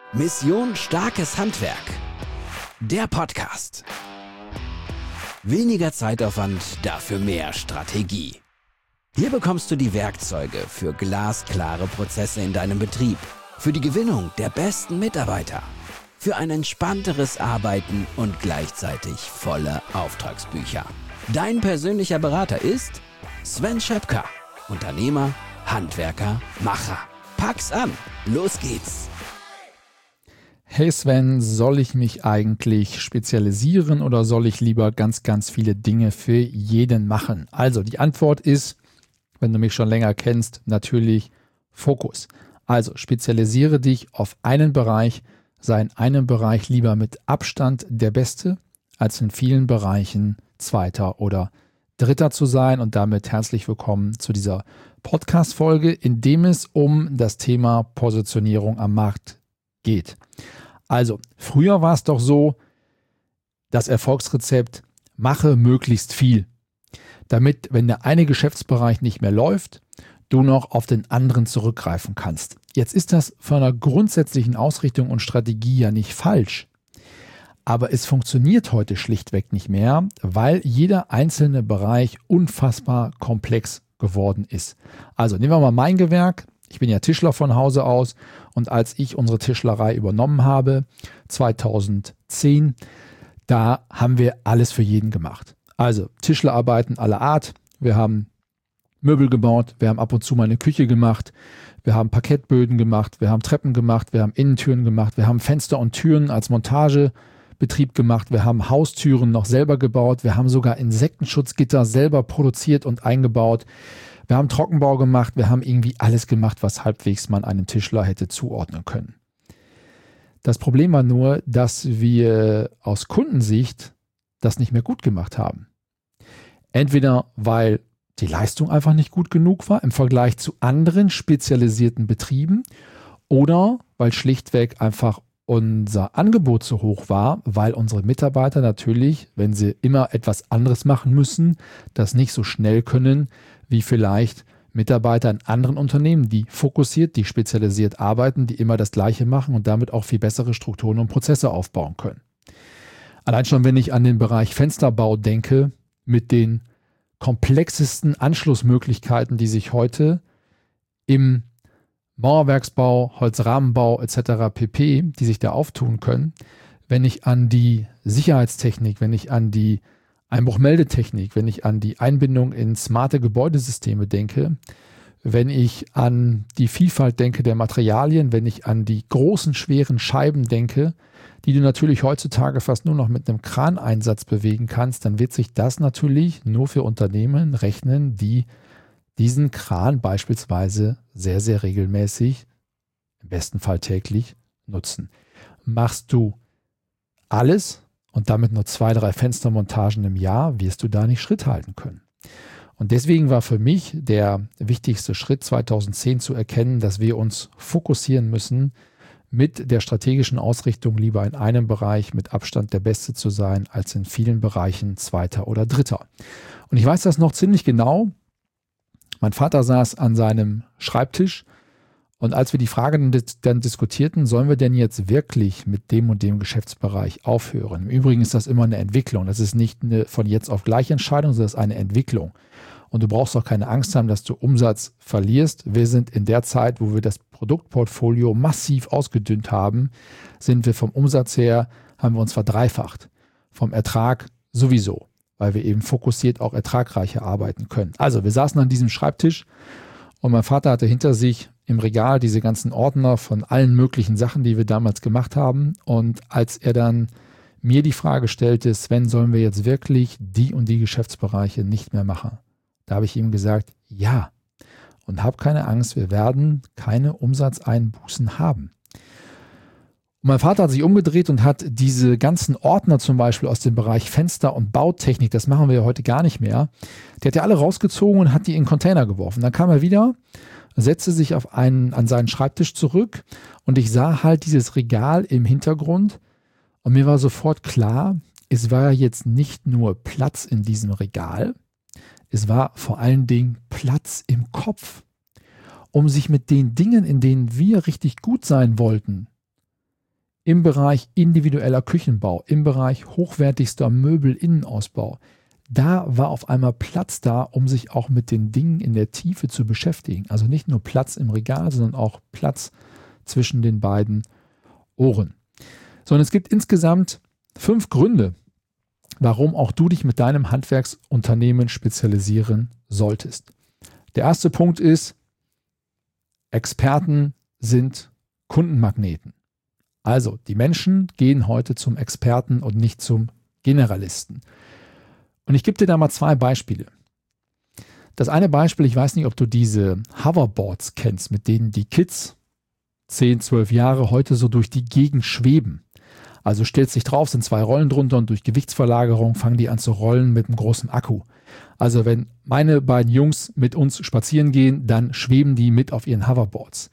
Mission Starkes Handwerk. Der Podcast. Weniger Zeitaufwand, dafür mehr Strategie. Hier bekommst du die Werkzeuge für glasklare Prozesse in deinem Betrieb, für die Gewinnung der besten Mitarbeiter, für ein entspannteres Arbeiten und gleichzeitig volle Auftragsbücher. Dein persönlicher Berater ist Sven Schöpker, Unternehmer, Handwerker, Macher. Pack's an, los geht's! Hey Sven, soll ich mich eigentlich spezialisieren oder soll ich lieber ganz, ganz viele Dinge für jeden machen? Also die Antwort ist, wenn du mich schon länger kennst, natürlich Fokus. Also spezialisiere dich auf einen Bereich, sei in einem Bereich lieber mit Abstand der Beste, als in vielen Bereichen Zweiter oder Dritter zu sein. Und damit herzlich willkommen zu dieser Podcast-Folge, in dem es um das Thema Positionierung am Markt geht. Also, früher war es doch so, das Erfolgsrezept, mache möglichst viel, damit, wenn der eine Geschäftsbereich nicht mehr läuft, du noch auf den anderen zurückgreifen kannst. Jetzt ist das von einer grundsätzlichen Ausrichtung und Strategie ja nicht falsch, aber es funktioniert heute schlichtweg nicht mehr, weil jeder einzelne Bereich unfassbar komplex geworden ist. Also, nehmen wir mal mein Gewerk. Ich bin ja Tischler von Hause aus und als ich unsere Tischlerei übernommen habe, 2010, da haben wir alles für jeden gemacht. Also Tischlerarbeiten aller Art. Wir haben Möbel gebaut, wir haben ab und zu mal eine Küche gemacht, wir haben Parkettböden gemacht, wir haben Treppen gemacht, wir haben Innentüren gemacht, wir haben Fenster und Türen als Montagebetrieb gemacht, wir haben Haustüren noch selber gebaut, wir haben sogar Insektenschutzgitter selber produziert und eingebaut. Wir haben Trockenbau gemacht, wir haben irgendwie alles gemacht, was halbwegs man einem Tischler hätte zuordnen können. Das Problem war nur, dass wir aus Kundensicht das nicht mehr gut gemacht haben. Entweder weil die Leistung einfach nicht gut genug war im Vergleich zu anderen spezialisierten Betrieben oder weil schlichtweg einfach unser Angebot so hoch war, weil unsere Mitarbeiter natürlich, wenn sie immer etwas anderes machen müssen, das nicht so schnell können, wie vielleicht Mitarbeiter in anderen Unternehmen, die fokussiert, die spezialisiert arbeiten, die immer das Gleiche machen und damit auch viel bessere Strukturen und Prozesse aufbauen können. Allein schon, wenn ich an den Bereich Fensterbau denke, mit den komplexesten Anschlussmöglichkeiten, die sich heute im Mauerwerksbau, Holzrahmenbau etc. pp., die sich da auftun können, wenn ich an die Sicherheitstechnik, wenn ich an die Einbruchmeldetechnik, wenn ich an die Einbindung in smarte Gebäudesysteme denke, wenn ich an die Vielfalt denke der Materialien, wenn ich an die großen, schweren Scheiben denke, die du natürlich heutzutage fast nur noch mit einem Kraneinsatz bewegen kannst, dann wird sich das natürlich nur für Unternehmen rechnen, die diesen Kran beispielsweise sehr, sehr regelmäßig, im besten Fall täglich, nutzen. Machst du alles und damit nur 2, 3 Fenstermontagen im Jahr, wirst du da nicht Schritt halten können. Und deswegen war für mich der wichtigste Schritt 2010 zu erkennen, dass wir uns fokussieren müssen, mit der strategischen Ausrichtung lieber in einem Bereich mit Abstand der Beste zu sein, als in vielen Bereichen Zweiter oder Dritter. Und ich weiß das noch ziemlich genau. Mein Vater saß an seinem Schreibtisch und als wir die Frage dann diskutierten, sollen wir denn jetzt wirklich mit dem und dem Geschäftsbereich aufhören? Im Übrigen ist das immer eine Entwicklung. Das ist nicht eine von jetzt auf gleich Entscheidung, sondern das ist eine Entwicklung. Und du brauchst auch keine Angst haben, dass du Umsatz verlierst. Wir sind in der Zeit, wo wir das Produktportfolio massiv ausgedünnt haben, sind wir vom Umsatz her, haben wir uns verdreifacht. Vom Ertrag sowieso, weil wir eben fokussiert auch ertragreicher arbeiten können. Also wir saßen an diesem Schreibtisch und mein Vater hatte hinter sich im Regal diese ganzen Ordner von allen möglichen Sachen, die wir damals gemacht haben. Und als er dann mir die Frage stellte, Sven, sollen wir jetzt wirklich die und die Geschäftsbereiche nicht mehr machen? Da habe ich ihm gesagt, ja. Und hab keine Angst, wir werden keine Umsatzeinbußen haben. Und mein Vater hat sich umgedreht und hat diese ganzen Ordner zum Beispiel aus dem Bereich Fenster- und Bautechnik, das machen wir ja heute gar nicht mehr, der hat ja alle rausgezogen und hat die in Container geworfen. Dann kam er wieder, setzte sich an seinen Schreibtisch zurück und ich sah halt dieses Regal im Hintergrund und mir war sofort klar, es war jetzt nicht nur Platz in diesem Regal, es war vor allen Dingen Platz im Kopf, um sich mit den Dingen, in denen wir richtig gut sein wollten, im Bereich individueller Küchenbau, im Bereich hochwertigster Möbelinnenausbau. Da war auf einmal Platz da, um sich auch mit den Dingen in der Tiefe zu beschäftigen. Also nicht nur Platz im Regal, sondern auch Platz zwischen den beiden Ohren. So, und es gibt insgesamt 5 Gründe, warum auch du dich mit deinem Handwerksunternehmen spezialisieren solltest. Der erste Punkt ist, Experten sind Kundenmagneten. Also die Menschen gehen heute zum Experten und nicht zum Generalisten. Und ich gebe dir da mal 2 Beispiele. Das eine Beispiel, ich weiß nicht, ob du diese Hoverboards kennst, mit denen die Kids 10, 12 Jahre heute so durch die Gegend schweben. Also stellst dich drauf, sind 2 Rollen drunter und durch Gewichtsverlagerung fangen die an zu rollen mit einem großen Akku. Also wenn meine beiden Jungs mit uns spazieren gehen, dann schweben die mit auf ihren Hoverboards.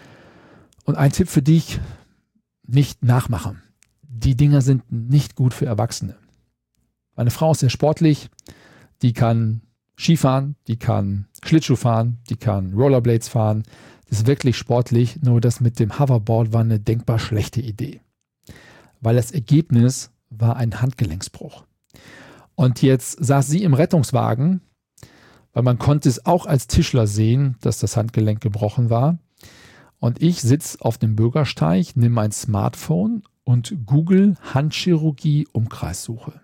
Und ein Tipp für dich, nicht nachmachen. Die Dinger sind nicht gut für Erwachsene. Meine Frau ist sehr sportlich, die kann Skifahren, die kann Schlittschuh fahren, die kann Rollerblades fahren. Das ist wirklich sportlich, nur das mit dem Hoverboard war eine denkbar schlechte Idee. Weil das Ergebnis war ein Handgelenksbruch. Und jetzt saß sie im Rettungswagen, weil man konnte es auch als Tischler sehen, dass das Handgelenk gebrochen war. Und ich sitze auf dem Bürgersteig, nehme mein Smartphone und google Handchirurgie Umkreissuche.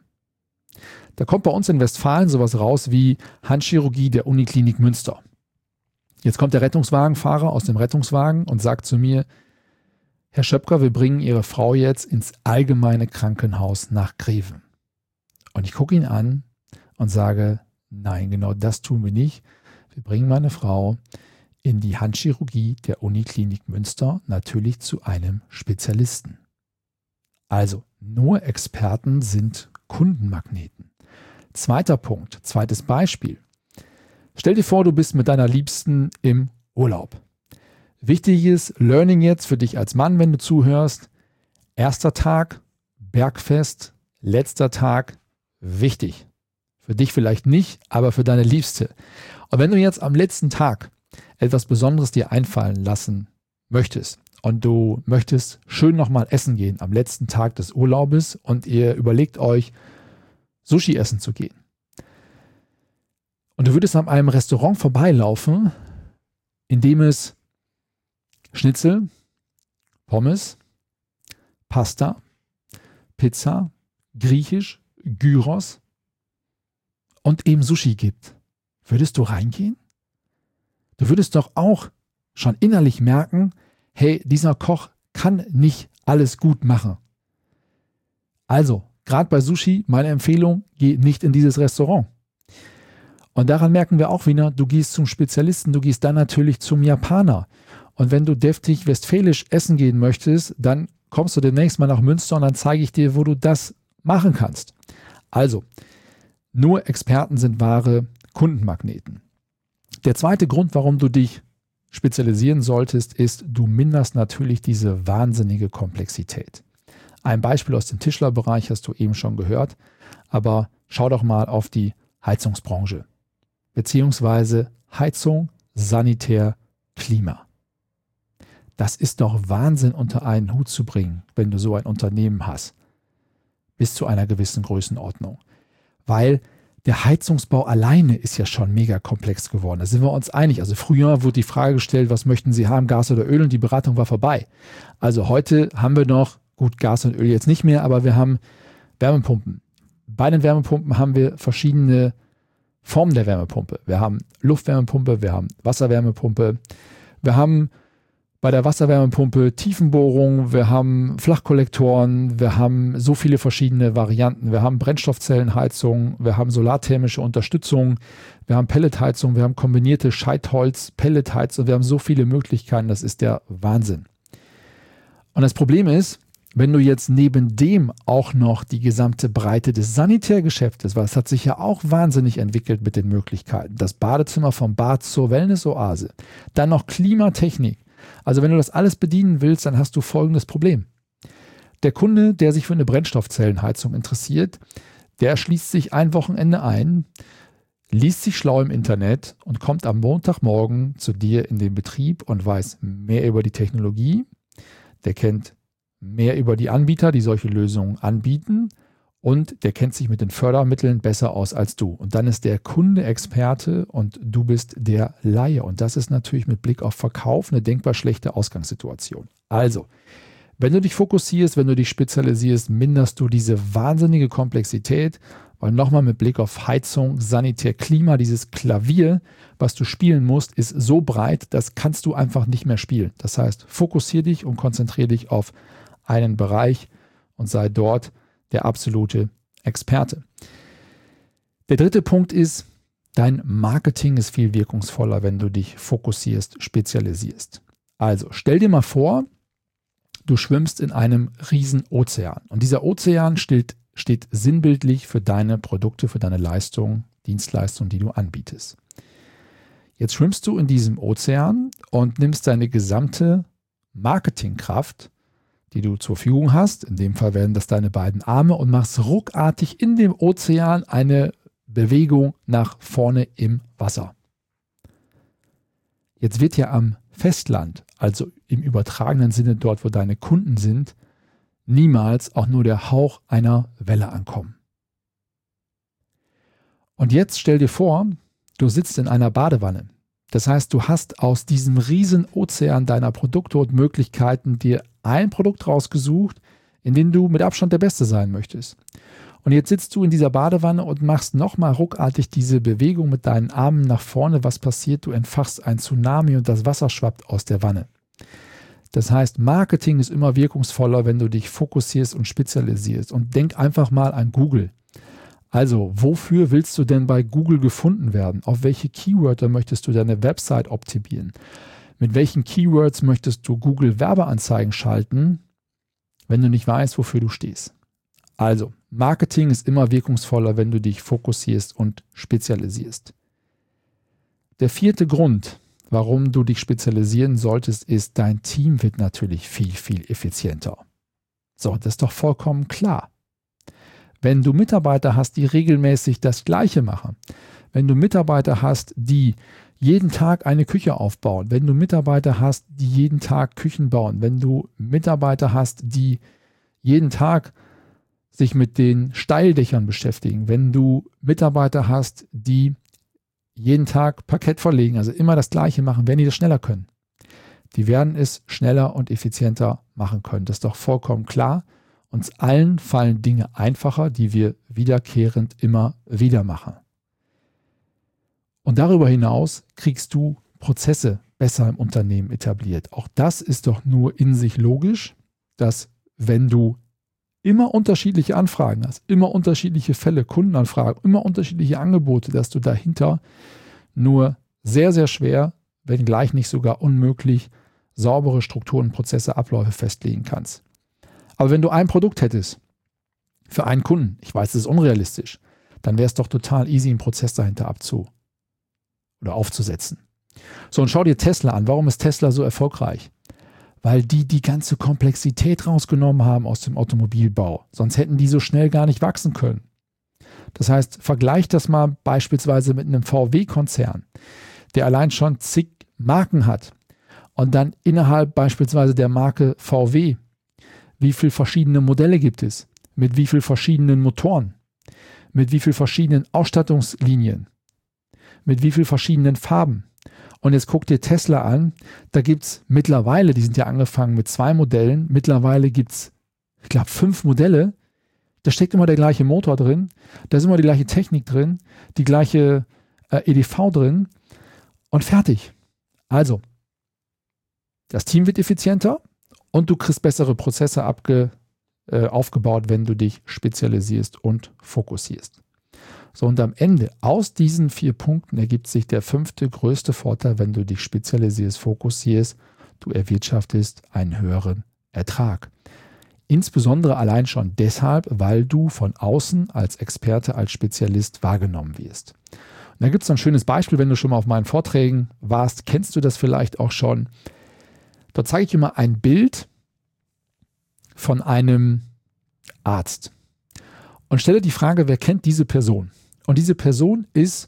Da kommt bei uns in Westfalen sowas raus wie Handchirurgie der Uniklinik Münster. Jetzt kommt der Rettungswagenfahrer aus dem Rettungswagen und sagt zu mir, Herr Schöpker, wir bringen Ihre Frau jetzt ins allgemeine Krankenhaus nach Greven. Und ich gucke ihn an und sage, nein, genau das tun wir nicht. Wir bringen meine Frau in die Handchirurgie der Uniklinik Münster, natürlich zu einem Spezialisten. Also, nur Experten sind Kundenmagneten. Zweiter Punkt, zweites Beispiel. Stell dir vor, du bist mit deiner Liebsten im Urlaub. Wichtiges Learning jetzt für dich als Mann, wenn du zuhörst. Erster Tag, Bergfest, letzter Tag, wichtig. Für dich vielleicht nicht, aber für deine Liebste. Und wenn du jetzt am letzten Tag etwas Besonderes dir einfallen lassen möchtest und du möchtest schön nochmal essen gehen am letzten Tag des Urlaubes und ihr überlegt euch, Sushi essen zu gehen. Und du würdest an einem Restaurant vorbeilaufen, in dem es Schnitzel, Pommes, Pasta, Pizza, Griechisch, Gyros und eben Sushi gibt. Würdest du reingehen? Du würdest doch auch schon innerlich merken, hey, dieser Koch kann nicht alles gut machen. Also, gerade bei Sushi, meine Empfehlung, geh nicht in dieses Restaurant. Und daran merken wir auch wieder, du gehst zum Spezialisten, du gehst dann natürlich zum Japaner. Und wenn du deftig westfälisch essen gehen möchtest, dann kommst du demnächst mal nach Münster und dann zeige ich dir, wo du das machen kannst. Also, nur Experten sind wahre Kundenmagneten. Der zweite Grund, warum du dich spezialisieren solltest, ist, du minderst natürlich diese wahnsinnige Komplexität. Ein Beispiel aus dem Tischlerbereich hast du eben schon gehört, aber schau doch mal auf die Heizungsbranche, beziehungsweise Heizung, Sanitär, Klima. Das ist doch Wahnsinn unter einen Hut zu bringen, wenn du so ein Unternehmen hast, bis zu einer gewissen Größenordnung. Weil der Heizungsbau alleine ist ja schon mega komplex geworden. Da sind wir uns einig. Also früher wurde die Frage gestellt, was möchten Sie haben, Gas oder Öl? Und die Beratung war vorbei. Also heute haben wir noch, gut, Gas und Öl jetzt nicht mehr, aber wir haben Wärmepumpen. Bei den Wärmepumpen haben wir verschiedene Formen der Wärmepumpe. Wir haben Luftwärmepumpe, wir haben Wasserwärmepumpe, wir haben bei der Wasserwärmepumpe Tiefenbohrung, wir haben Flachkollektoren, wir haben so viele verschiedene Varianten. Wir haben Brennstoffzellenheizung, wir haben solarthermische Unterstützung, wir haben Pelletheizung, wir haben kombinierte Scheitholz-Pelletheizung, wir haben so viele Möglichkeiten, das ist der Wahnsinn. Und das Problem ist, wenn du jetzt neben dem auch noch die gesamte Breite des Sanitärgeschäftes, weil es hat sich ja auch wahnsinnig entwickelt mit den Möglichkeiten, das Badezimmer vom Bad zur Wellness-Oase, dann noch Klimatechnik. Also wenn du das alles bedienen willst, dann hast du folgendes Problem. Der Kunde, der sich für eine Brennstoffzellenheizung interessiert, der schließt sich ein Wochenende ein, liest sich schlau im Internet und kommt am Montagmorgen zu dir in den Betrieb und weiß mehr über die Technologie. Der kennt mehr über die Anbieter, die solche Lösungen anbieten, und der kennt sich mit den Fördermitteln besser aus als du. Und dann ist der Kunde Experte und du bist der Laie. Und das ist natürlich mit Blick auf Verkauf eine denkbar schlechte Ausgangssituation. Also, wenn du dich fokussierst, wenn du dich spezialisierst, minderst du diese wahnsinnige Komplexität, weil nochmal mit Blick auf Heizung, Sanitär, Klima, dieses Klavier, was du spielen musst, ist so breit, das kannst du einfach nicht mehr spielen. Das heißt, fokussiere dich und konzentriere dich auf einen Bereich und sei dort der absolute Experte. Der dritte Punkt ist, dein Marketing ist viel wirkungsvoller, wenn du dich fokussierst, spezialisierst. Also stell dir mal vor, du schwimmst in einem riesen Ozean und dieser Ozean steht sinnbildlich für deine Produkte, für deine Leistungen, Dienstleistungen, die du anbietest. Jetzt schwimmst du in diesem Ozean und nimmst deine gesamte Marketingkraft, die du zur Verfügung hast, in dem Fall wären das deine beiden Arme, und machst ruckartig in dem Ozean eine Bewegung nach vorne im Wasser. Jetzt wird ja am Festland, also im übertragenen Sinne dort, wo deine Kunden sind, niemals auch nur der Hauch einer Welle ankommen. Und jetzt stell dir vor, du sitzt in einer Badewanne. Das heißt, du hast aus diesem riesen Ozean deiner Produkte und Möglichkeiten dir ein Produkt rausgesucht, in dem du mit Abstand der Beste sein möchtest. Und jetzt sitzt du in dieser Badewanne und machst nochmal ruckartig diese Bewegung mit deinen Armen nach vorne. Was passiert? Du entfachst ein Tsunami und das Wasser schwappt aus der Wanne. Das heißt, Marketing ist immer wirkungsvoller, wenn du dich fokussierst und spezialisierst. Und denk einfach mal an Google. Also, wofür willst du denn bei Google gefunden werden? Auf welche Keywörter möchtest du deine Website optimieren? Mit welchen Keywords möchtest du Google Werbeanzeigen schalten, wenn du nicht weißt, wofür du stehst? Also, Marketing ist immer wirkungsvoller, wenn du dich fokussierst und spezialisierst. Der vierte Grund, warum du dich spezialisieren solltest, ist, dein Team wird natürlich viel, viel effizienter. So, das ist doch vollkommen klar. Wenn du Mitarbeiter hast, die regelmäßig das Gleiche machen, wenn du Mitarbeiter hast, die jeden Tag eine Küche aufbauen, wenn du Mitarbeiter hast, die jeden Tag Küchen bauen, wenn du Mitarbeiter hast, die jeden Tag sich mit den Steildächern beschäftigen, wenn du Mitarbeiter hast, die jeden Tag Parkett verlegen, also immer das Gleiche machen, werden die das schneller können. Die werden es schneller und effizienter machen können. Das ist doch vollkommen klar. Uns allen fallen Dinge einfacher, die wir wiederkehrend immer wieder machen. Und darüber hinaus kriegst du Prozesse besser im Unternehmen etabliert. Auch das ist doch nur in sich logisch, dass wenn du immer unterschiedliche Anfragen hast, immer unterschiedliche Fälle, Kundenanfragen, immer unterschiedliche Angebote, dass du dahinter nur sehr, sehr schwer, wenn gleich nicht sogar unmöglich, saubere Strukturen, Prozesse, Abläufe festlegen kannst. Aber wenn du ein Produkt hättest für einen Kunden, ich weiß, das ist unrealistisch, dann wäre es doch total easy, einen Prozess dahinter aufzusetzen. So, und schau dir Tesla an. Warum ist Tesla so erfolgreich? Weil die ganze Komplexität rausgenommen haben aus dem Automobilbau. Sonst hätten die so schnell gar nicht wachsen können. Das heißt, vergleich das mal beispielsweise mit einem VW-Konzern, der allein schon zig Marken hat und dann innerhalb beispielsweise der Marke VW, wie viele verschiedene Modelle gibt es, mit wie vielen verschiedenen Motoren, mit wie vielen verschiedenen Ausstattungslinien, mit wie vielen verschiedenen Farben. Und jetzt guck dir Tesla an, da gibt es mittlerweile, die sind ja angefangen mit 2 Modellen, mittlerweile gibt es, ich glaube, 5 Modelle, da steckt immer der gleiche Motor drin, da ist immer die gleiche Technik drin, die gleiche EDV drin und fertig. Also, das Team wird effizienter und du kriegst bessere Prozesse aufgebaut, wenn du dich spezialisierst und fokussierst. So, und am Ende aus diesen 4 Punkten ergibt sich der 5. größte Vorteil, wenn du dich spezialisierst, fokussierst, du erwirtschaftest einen höheren Ertrag. Insbesondere allein schon deshalb, weil du von außen als Experte, als Spezialist wahrgenommen wirst. Und da gibt es ein schönes Beispiel, wenn du schon mal auf meinen Vorträgen warst, kennst du das vielleicht auch schon. Dort zeige ich dir mal ein Bild von einem Arzt. Und stelle die Frage, wer kennt diese Person? Und diese Person ist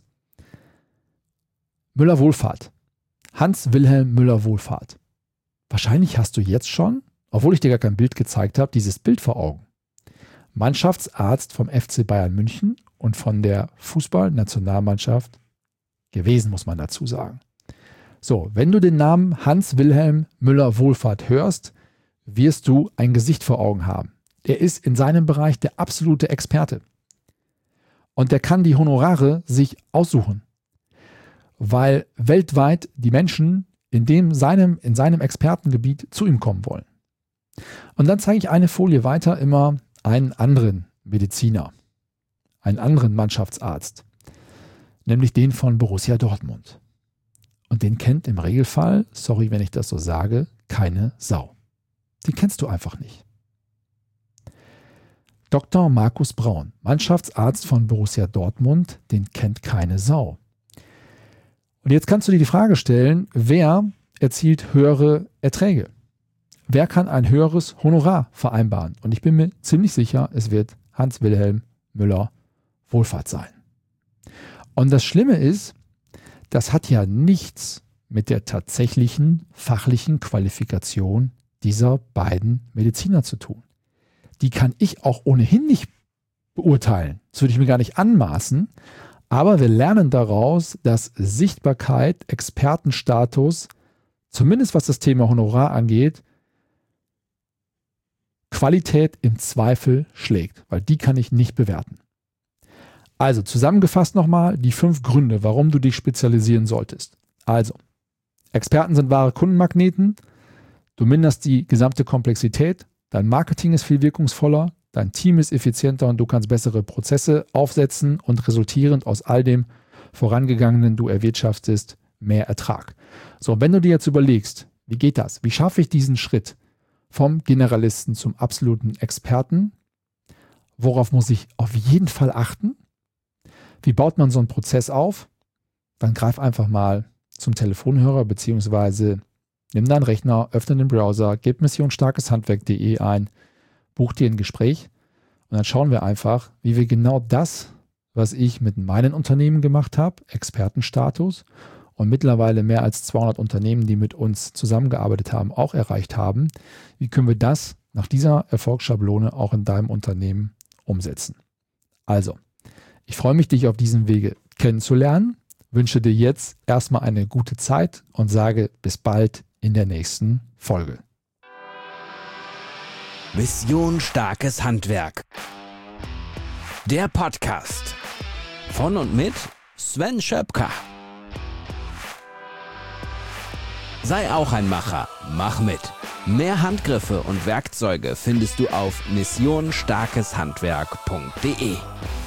Müller-Wohlfahrt. Hans Wilhelm Müller-Wohlfahrt. Wahrscheinlich hast du jetzt schon obwohl ich dir gar kein Bild gezeigt habe, dieses Bild vor Augen. Mannschaftsarzt vom FC Bayern München und von der Fußballnationalmannschaft gewesen, muss man dazu sagen. So, wenn du den Namen Hans-Wilhelm Müller-Wohlfahrt hörst, wirst du ein Gesicht vor Augen haben. Er ist in seinem Bereich der absolute Experte. Und der kann die Honorare sich aussuchen, weil weltweit die Menschen in seinem Expertengebiet zu ihm kommen wollen. Und dann zeige ich eine Folie weiter immer einen anderen Mediziner, einen anderen Mannschaftsarzt, nämlich den von Borussia Dortmund. Und den kennt im Regelfall, sorry, wenn ich das so sage, keine Sau. Den kennst du einfach nicht. Dr. Markus Braun, Mannschaftsarzt von Borussia Dortmund, den kennt keine Sau. Und jetzt kannst du dir die Frage stellen, wer erzielt höhere Erträge? Wer kann ein höheres Honorar vereinbaren? Und ich bin mir ziemlich sicher, es wird Hans-Wilhelm Müller-Wohlfahrt sein. Und das Schlimme ist, das hat ja nichts mit der tatsächlichen fachlichen Qualifikation dieser beiden Mediziner zu tun. Die kann ich auch ohnehin nicht beurteilen. Das würde ich mir gar nicht anmaßen. Aber wir lernen daraus, dass Sichtbarkeit, Expertenstatus, zumindest was das Thema Honorar angeht, Qualität im Zweifel schlägt, weil die kann ich nicht bewerten. Also zusammengefasst nochmal die 5 Gründe, warum du dich spezialisieren solltest. Also, Experten sind wahre Kundenmagneten, du minderst die gesamte Komplexität, dein Marketing ist viel wirkungsvoller, dein Team ist effizienter und du kannst bessere Prozesse aufsetzen und resultierend aus all dem Vorangegangenen du erwirtschaftest mehr Ertrag. So, wenn du dir jetzt überlegst, wie geht das? Wie schaffe ich diesen Schritt vom Generalisten zum absoluten Experten? Worauf muss ich auf jeden Fall achten? Wie baut man so einen Prozess auf? Dann greif einfach mal zum Telefonhörer beziehungsweise nimm deinen Rechner, öffne den Browser, gib missionstarkeshandwerk.de ein, buch dir ein Gespräch und dann schauen wir einfach, wie wir genau das, was ich mit meinen Unternehmen gemacht habe, Expertenstatus und mittlerweile mehr als 200 Unternehmen, die mit uns zusammengearbeitet haben, auch erreicht haben. Wie können wir das nach dieser Erfolgsschablone auch in deinem Unternehmen umsetzen? Also, ich freue mich, dich auf diesem Wege kennenzulernen, wünsche dir jetzt erstmal eine gute Zeit und sage bis bald in der nächsten Folge. Mission Starkes Handwerk. Der Podcast von und mit Sven Schöpker. Sei auch ein Macher, mach mit. Mehr Handgriffe und Werkzeuge findest du auf missionstarkeshandwerk.de.